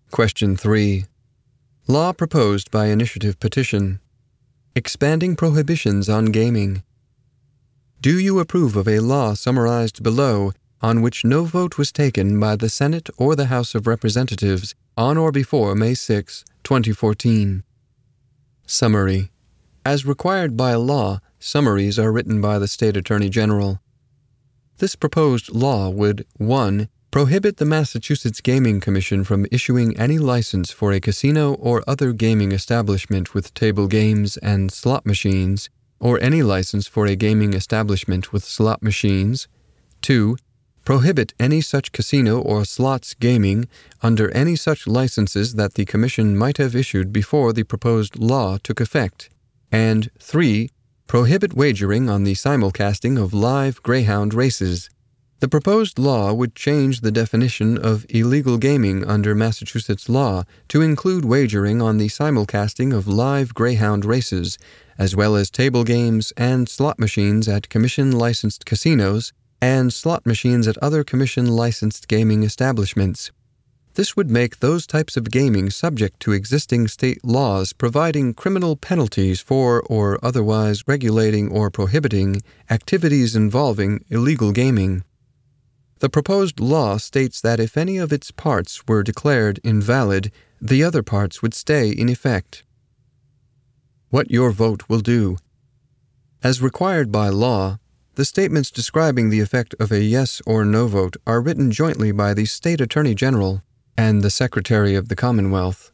Question 3. Law proposed by initiative petition. Expanding prohibitions on gaming. Do you approve of a law summarized below on which no vote was taken by the Senate or the House of Representatives on or before May 6, 2014? Summary. As required by law, summaries are written by the State Attorney General. This proposed law would 1. Prohibit the Massachusetts Gaming Commission from issuing any license for a casino or other gaming establishment with table games and slot machines, or any license for a gaming establishment with slot machines. 2. Prohibit any such casino or slots gaming under any such licenses that the Commission might have issued before the proposed law took effect. And 3. Prohibit wagering on the simulcasting of live greyhound races. The proposed law would change the definition of illegal gaming under Massachusetts law to include wagering on the simulcasting of live greyhound races, as well as table games and slot machines at commission-licensed casinos and slot machines at other commission-licensed gaming establishments. This would make those types of gaming subject to existing state laws providing criminal penalties for or otherwise regulating or prohibiting activities involving illegal gaming. The proposed law states that if any of its parts were declared invalid, the other parts would stay in effect. What your vote will do. As required by law, the statements describing the effect of a yes or no vote are written jointly by the State Attorney General and the Secretary of the Commonwealth.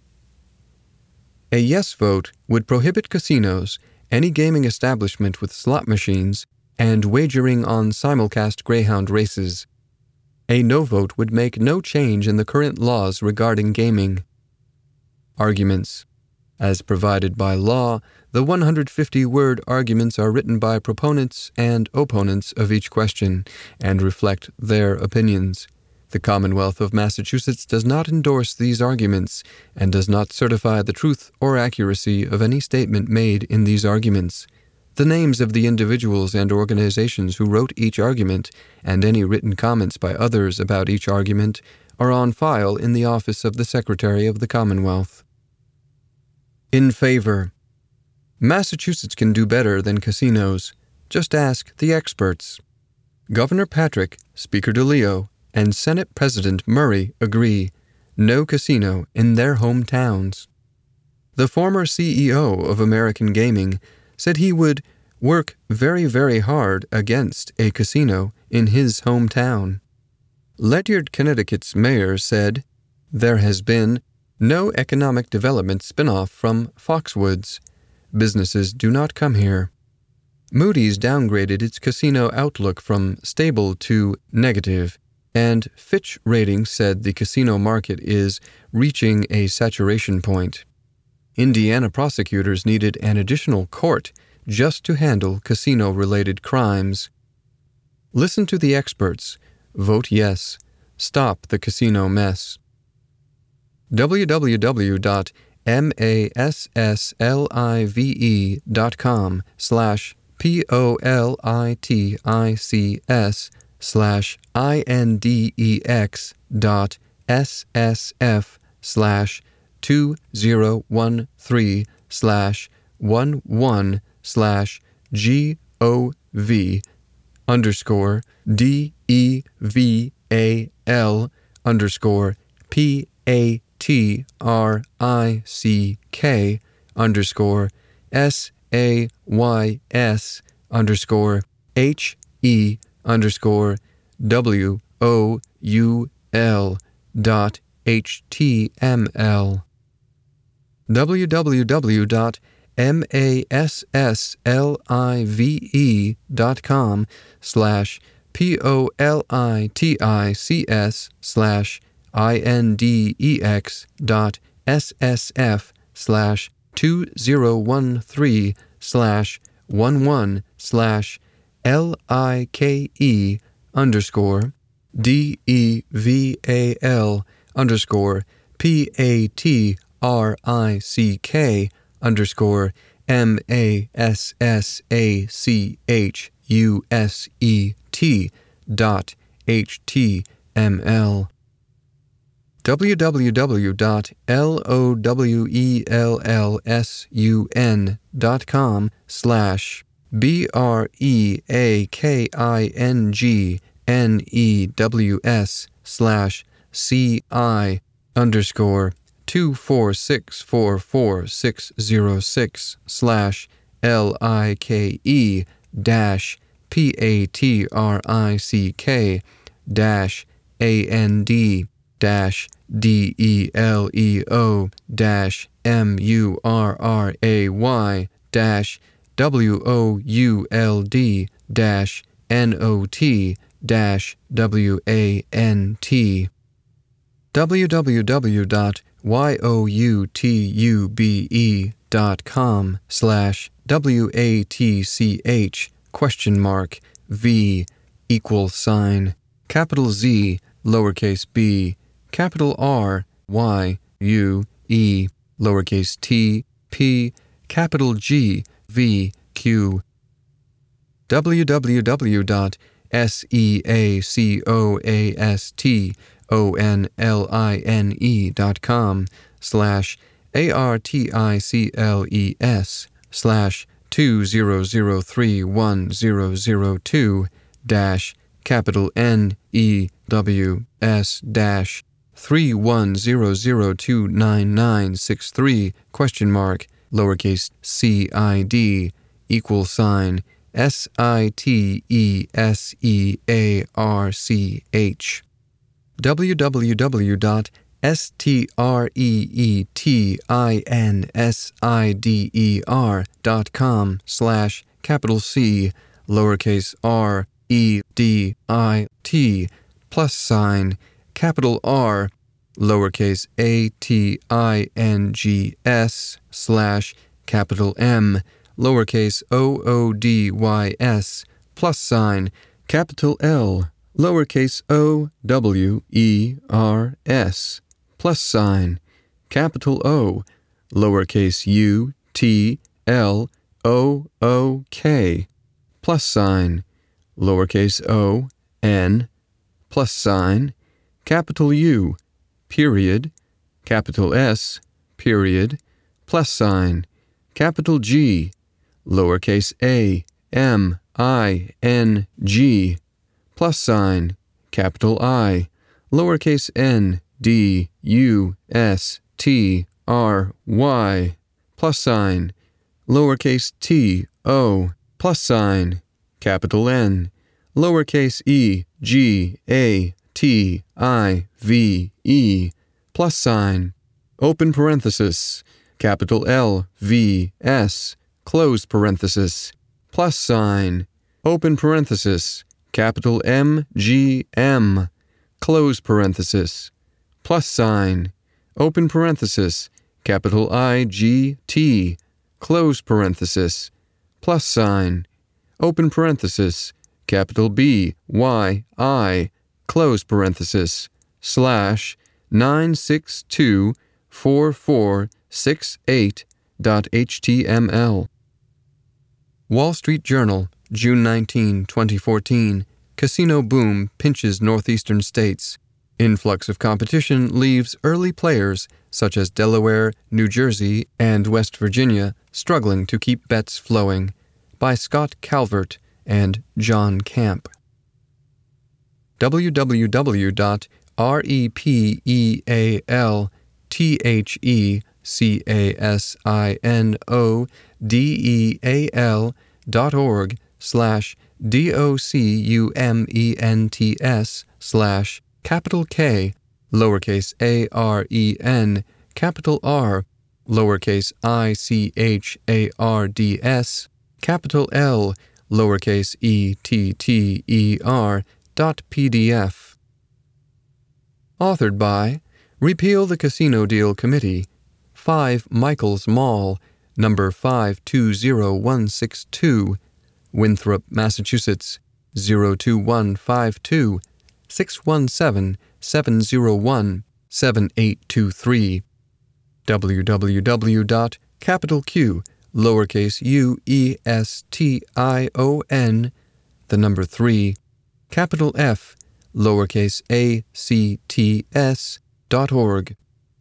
A yes vote would prohibit casinos, any gaming establishment with slot machines, and wagering on simulcast greyhound races. A no vote would make no change in the current laws regarding gaming. Arguments. As provided by law, the 150-word arguments are written by proponents and opponents of each question and reflect their opinions. The Commonwealth of Massachusetts does not endorse these arguments and does not certify the truth or accuracy of any statement made in these arguments. The names of the individuals and organizations who wrote each argument and any written comments by others about each argument are on file in the office of the Secretary of the Commonwealth. In favor. Massachusetts can do better than casinos. Just ask the experts. Governor Patrick, Speaker DeLeo, and Senate President Murray agree. No casino in their hometowns. The former CEO of American Gaming said he would work very, very hard against a casino in his hometown. Ledyard, Connecticut's mayor said, "There has been no economic development spin-off from Foxwoods. Businesses do not come here." Moody's downgraded its casino outlook from stable to negative, and Fitch Ratings said the casino market is reaching a saturation point. Indiana prosecutors needed an additional court just to handle casino-related crimes. Listen to the experts. Vote yes. Stop the casino mess. www.massliveoul.html www.massliveoul.html www.youtube.com/WATCH capital Z, lowercase b, capital R, Y, U, E, lowercase t, P, capital G, V, Q. www.seacoastline/articles/20031002 capital NEWS dash 3100299963 lowercase CID =SITESEARCH www.streetinsider.com/capital C lowercase r EDIT +, capital R, lowercase ATINGS / capital M, lowercase OODYS +, capital L, lowercase OWERS +, capital O, lowercase UTLOOK +, lowercase o, n, +, capital U, period, capital S, period, +, capital G, lowercase a, m, I, n, g, +, capital I, lowercase n, d, u, s, t, r, y, +, lowercase t, o, +, capital N, lowercase e, g, a, t, I, v, e, +, open parenthesis, capital L, v, s, close parenthesis, +, open parenthesis, capital M, G, M, close parenthesis, +, open parenthesis, capital I, G, T, close parenthesis, +, open parenthesis, capital B, Y, I, close parenthesis, /9624468.html. Wall Street Journal, June 19, 2014. Casino boom pinches northeastern states. Influx of competition leaves early players, such as Delaware, New Jersey, and West Virginia, struggling to keep bets flowing. By Scott Calvert and John Camp. www.repealsealdocumentS/capital K, lowercase AREN, capital R, lowercase ICHARDS, capital L, lowercase ETTER.PDF. Authored by Repeal the Casino Deal Committee, 5 Michaels Mall, number 520162, Winthrop, Massachusetts, 02152, 617-701-7823. www.capitalQ, lowercase UESTION, the number 3, capital F, lowercase ACTS, www.ccc.org.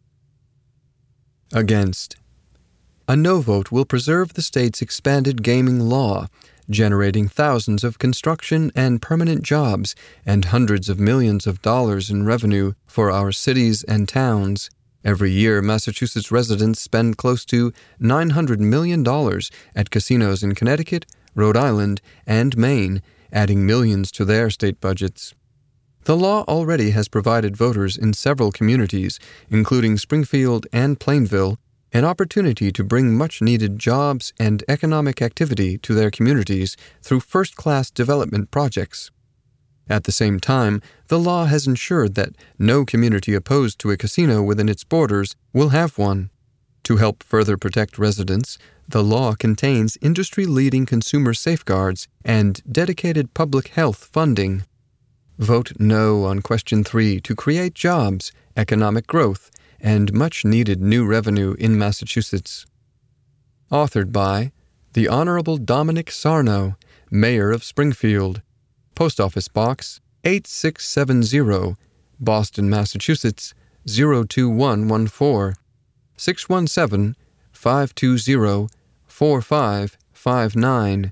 Against. A no vote will preserve the state's expanded gaming law, generating thousands of construction and permanent jobs and hundreds of millions of dollars in revenue for our cities and towns. Every year, Massachusetts residents spend close to $900 million at casinos in Connecticut, Rhode Island, and Maine, adding millions to their state budgets. The law already has provided voters in several communities, including Springfield and Plainville, an opportunity to bring much-needed jobs and economic activity to their communities through first-class development projects. At the same time, the law has ensured that no community opposed to a casino within its borders will have one. To help further protect residents, the law contains industry-leading consumer safeguards and dedicated public health funding. Vote no on Question 3 to create jobs, economic growth, and much-needed new revenue in Massachusetts. Authored by the Honorable Dominic Sarno, Mayor of Springfield, Post Office Box 8670, Boston, Massachusetts 02114, 617-520-4559,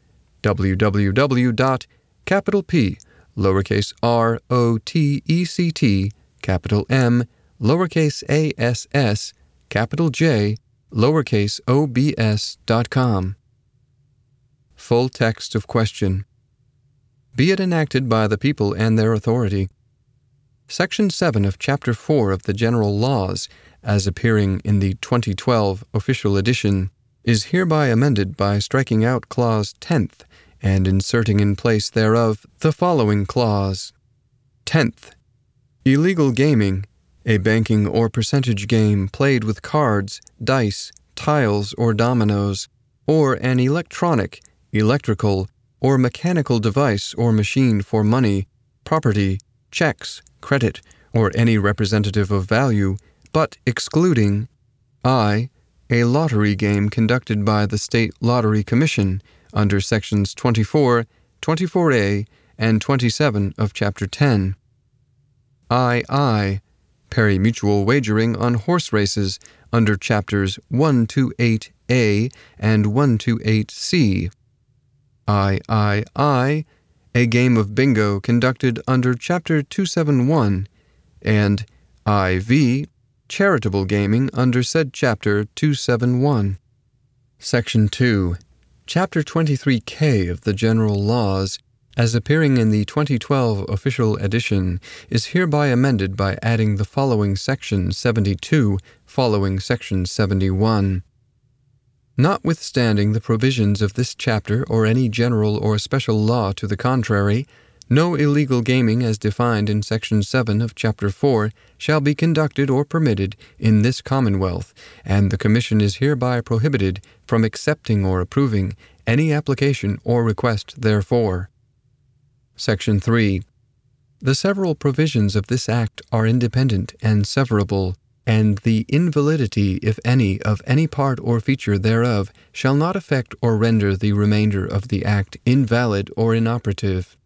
www.P, lowercase ROTECT, capital M, lowercase ass, capital J, lowercase obs.com. Full text of question. Be it enacted by the people and their authority. Section 7 of Chapter 4 of the General Laws, as appearing in the 2012 official edition, is hereby amended by striking out Clause 10th and inserting in place thereof the following clause. 10th. Illegal gaming, a banking or percentage game played with cards, dice, tiles, or dominoes, or an electronic, electrical, or mechanical device or machine for money, property, checks, credit, or any representative of value, but excluding I. A lottery game conducted by the State Lottery Commission under Sections 24, 24A, and 27 of Chapter 10. II. Pari-mutuel wagering on horse races under Chapters 128A and 128C. III. A game of bingo conducted under Chapter 271, and IV. Charitable gaming under said Chapter 271. Section 2. Chapter 23K of the General Laws, as appearing in the 2012 official edition, is hereby amended by adding the following Section 72 following Section 71. Notwithstanding the provisions of this chapter or any general or special law to the contrary, no illegal gaming as defined in Section 7 of Chapter 4 shall be conducted or permitted in this Commonwealth, and the Commission is hereby prohibited from accepting or approving any application or request therefor. Section 3. The several provisions of this Act are independent and severable, and the invalidity, if any, of any part or feature thereof shall not affect or render the remainder of the Act invalid or inoperative.